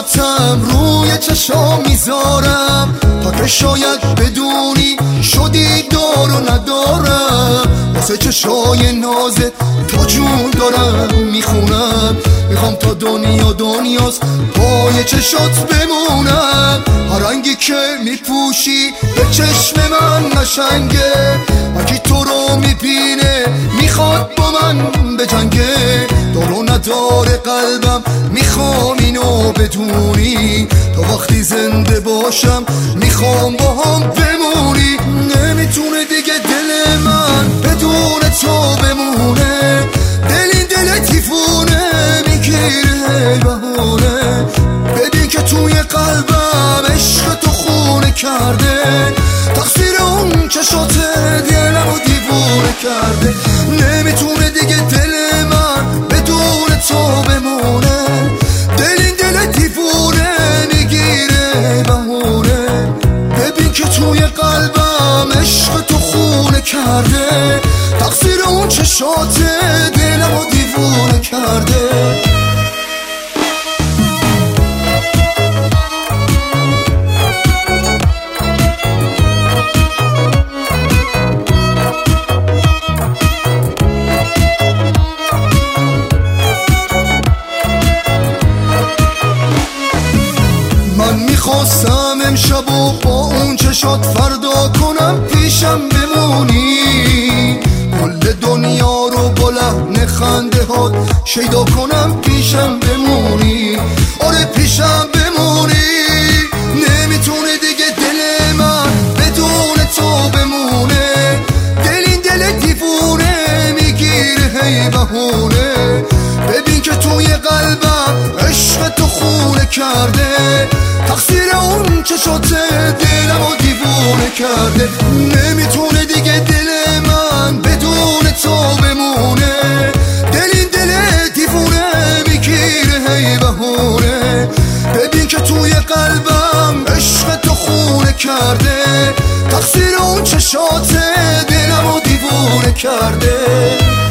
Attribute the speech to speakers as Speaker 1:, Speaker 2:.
Speaker 1: چشاتم روی چشام میذارم تا که شاید بدونی شدی دار و ندارم. واسه چشای نازه تو جون دارم میخونم، میخوام تا دنیا دنیاست پای چشات بمونم. هر رنگی که میپوشی به چشم من قشنگه، هرکی تو رو میبینه میخواد با من بجنگه. دار و نداره قلبم میخوام اینو بدونی، تا وقتی زنده باشم میخوام با هم بمونی. نمیتونه دیگه دل من بدون تو بمونه، دل این دل تیفونه میگیره بهونه. ببین که توی قلبم عشق تو خونه کرده، تقصیر اون چشات دلمو دیوونه کرده. نمیتونه دیگه دل من بدون تو بمونه، دل این دل دیوونه میگیره بهونه. ببین که توی قلبم عشق تو خونه کرده، تقصیر اون چشات دلمو دیوونه کرده. میخواستم امشب و با اون چشات فردا کنم پیشم بمونی، کل دنیا رو با لحن خنده هات شیدا کنم پیشم بمونی. آره پیشم بمونی. نمیتونه دیگه دل من بدون تو بمونه، دل این دل دیوونه میگیره هی بهونه. ببین که توی قلبم عشق تو خونه کرده، تقصیر اون چشات دلمو دیوونه کرده. نمیتونه دیگه دل من بدون تو بمونه، دل این دل دیوونه میگیره هی بهونه. ببین که توی قلبم عشق تو خونه کرده، تقصیر اون چشات دلمو دیوونه کرده.